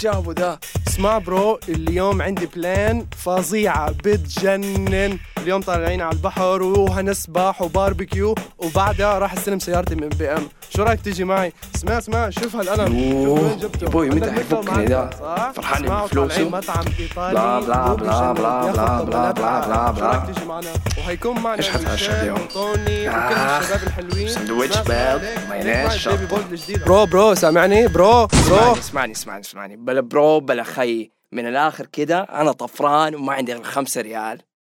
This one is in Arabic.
جابوا ذا؟ اسمع برو، اليوم عندي بلان فظيعة بتجنن. اليوم طالعين على البحر وهنسبح وباربيكيو، وبعدها راح استلم سيارتي من بي ام. شو رايك تيجي معي؟ اسمع شوف هالقلم، شوف وين جبته. بوي متى حيفكني ده؟ فرحان بفلوسه مطعم ايطالي بلا بلا بلا بلا بلا بلا بلا شو رايك تيجي معنا؟ وهيكون معنا ايش حتعشى اليوم؟ طوني وكل الشباب الحلوين. سندويتش بيض مايونيز شطة. برو سامعني برو. اسمعني بلا برو بلا خي. من الآخر كده أنا طفران وما عندي غير 5 ريال.